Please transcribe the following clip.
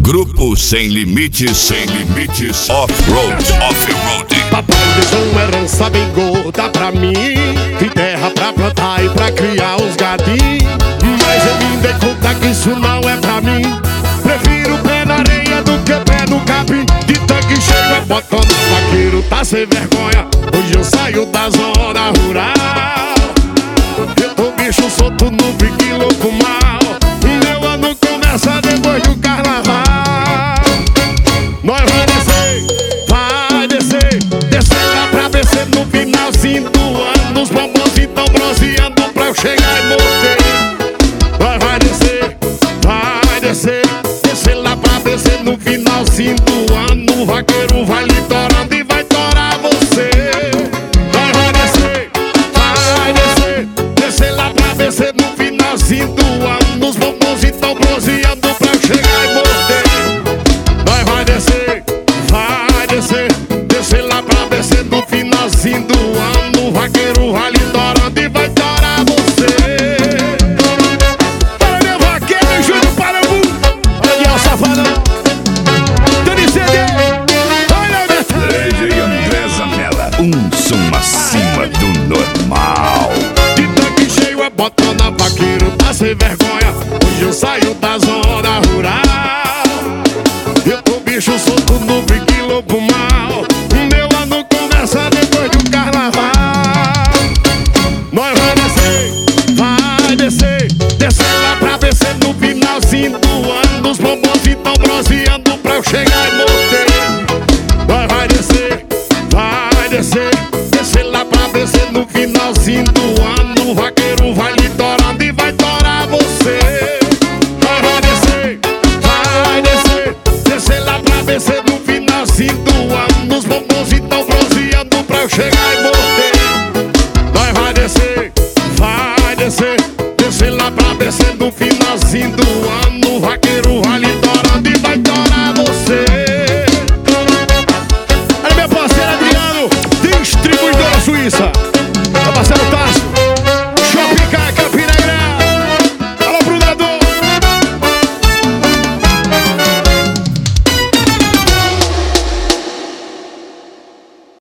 Grupo Sem Limites, Off-Road. Papai deixou uma herança bem gorda pra mim, de terra pra plantar e pra criar os gadinhos. Mas eu me dei conta que isso não é pra mim. Prefiro pé na areia do que pé no capim. De tanque cheio é botando vaqueiro, tá sem vergonha. Hoje eu saio da zona rural. Eu tô bicho solto no pique louco mal. Meu ano começa depois do carnaval. Nós vai descer lá pra descer no finalzinho do ano. Os bombons tão bronzeando pra eu chegar e morrer. Nós vai descer lá pra descer no finalzinho do ano. O vaqueiro vai lhe torando e vai torar você. Nós vai descer lá pra descer no finalzinho do ano. Os bombons tão bronzeando pra eu chegar e morrer. Nós vai descer lá pra descer no finalzinho do ano. O vaqueiro vai lhe torando e vai torar você. Para meu vaqueiro, Júnior Parambu. Olha o safadão TNCD. Olha o Lady André Zanella, som acima do normal. de tanque cheio é botando a vaqueiro, tá sem vergonha. Hoje eu saio da zona rural. Eu tô bicho solto no pique louco mal. Meu ano começa depois do carnaval. Nós vai descer lá pra descer no finalzinho do ano. Os bombons tão bronzeando pra eu chegar e morrer.